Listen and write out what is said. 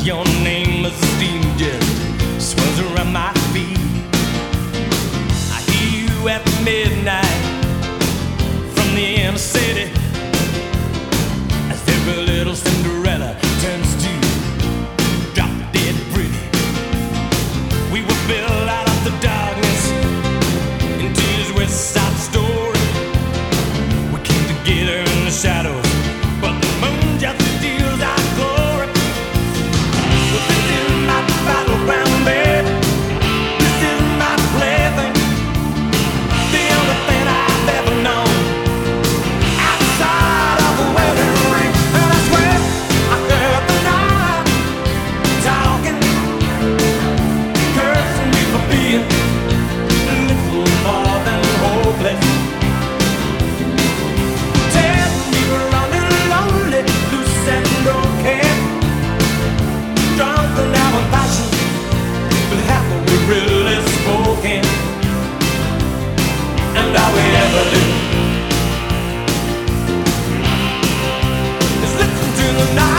your name as the steam jet swirls around my feet. I hear you at midnight from the inner city, as every little Cinderella turns to drop dead pretty. We were built out of the darkness into this West Side story. We came together in the shadows, but the moon just steals our glory. Well, this is my battleground, baby. This is my plaything, the only thing I've ever known outside of a wedding ring. And I swear I heard the night talking, cursing me for being a little more than hopeless. Telling me we're running lonely, loose and broken, drunk and out of passion, but haven't we really spoken? And all we ever do is listen to the night